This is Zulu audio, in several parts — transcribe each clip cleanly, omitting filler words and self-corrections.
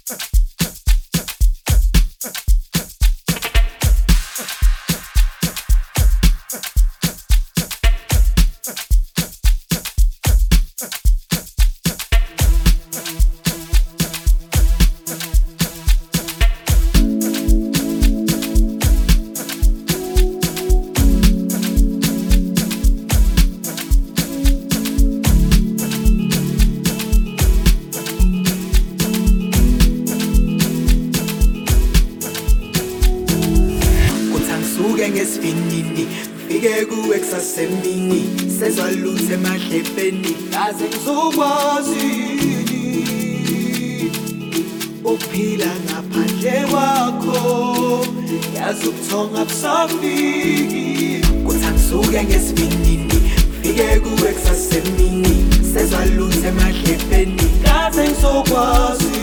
Ngesfinini fike ku exasemini sezwa luthe emadlebeni kaze ngizokwazi uphila ngaphandle kwakho yazi ubuthonga busafiki kuthi angisuke ngesfinini fike ku exasemini sezwa luthe emadlebeni kaze ngizokwazi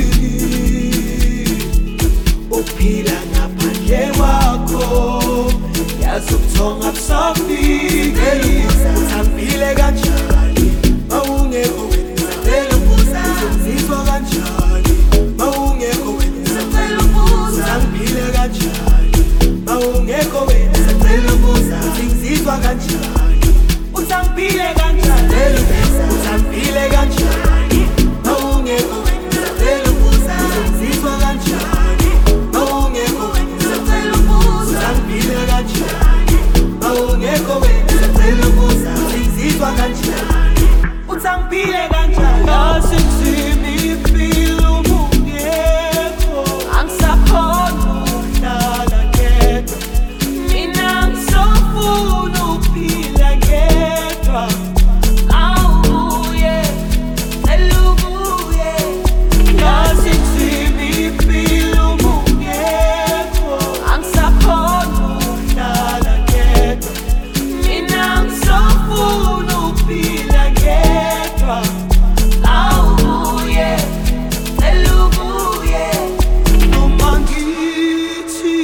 uphila ngaphandle kwakho yazi ubuthonga busafike uthambile kanjani mawungekho wena ngicela ukubuza uzizwa kanjani mawungekho wena ngicela ukubuza uthambile kanjani mawungekho wena ngicela ukubuza ngizizwa kanjani uthambile kanjani uthambile kanjani mawungekho wena ngicela ukubuza ngizizwa kanjani mawungekho wena ngicela ukubuza uthambile kanjani mawungekho wena ngicela ukubuza ngizizwa kanjani uthambile kanjani asinzima impilo ungekho angisakhona ukuhlala ngedwa mina ngisafuna ukuphila ngedwa awubuye elubuye asinzima impilo ungekho angisakhona ukuhlala ngedwa mina ngisafuna ukuphila ngedwa awubuye elubuye noma ngithi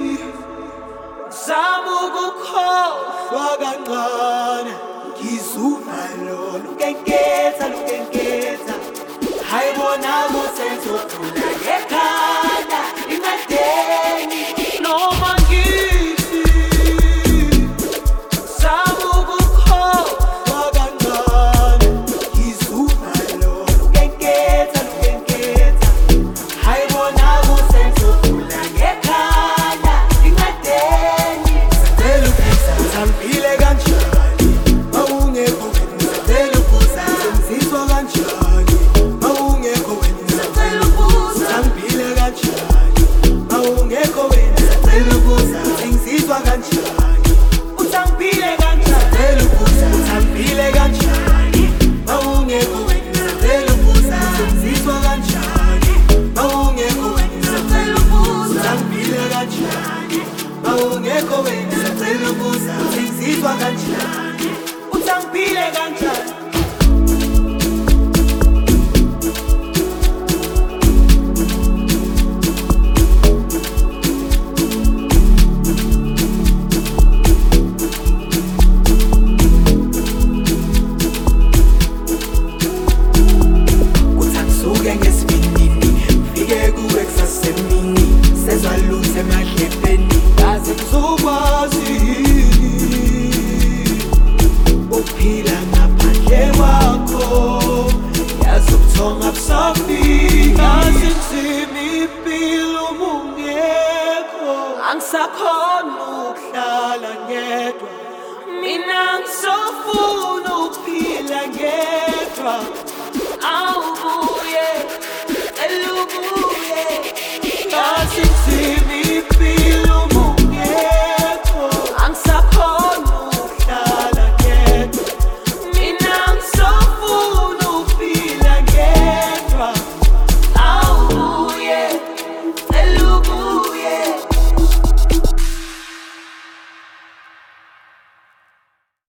zama ukukhohlwa kancane ngizuva lukenketha hayi bona kusenzokhula ngekhanda imadeni noma ngithi zama ukukhohlwa kancane ngizuva lukenketha hayi bona kusenzokhula ngekhanda imadeni ngicela ukubuza uthambile kanjani mawungekho wena ngicela ukubuza ngizizwa kanjani mawungekho wena ngicela ukubuza uthambile kanjani mawungekho wena ngicela ukubuza ngizizwa kanjani uthambile kanjani uthambile kanjani mawungekho wena ngicela ukubuza ngizizwa kanjani mawungekho wena ngicela ukubuza uthambile kanjani mawungekho wena ngicela ukubuza ngizizwa kanjani uthambile kanjani kuthangisuke ngesibinini fike ku exasemini sezwa luthe emadlebeni kaze ngizokwazi uphila ngaphandle kwakho yazi ubuthonga busafika asinzima impilo ungekho angisakhona ukuhlala ngedwa mina ngisafuna ukuphila ngedwa awubuye elubuye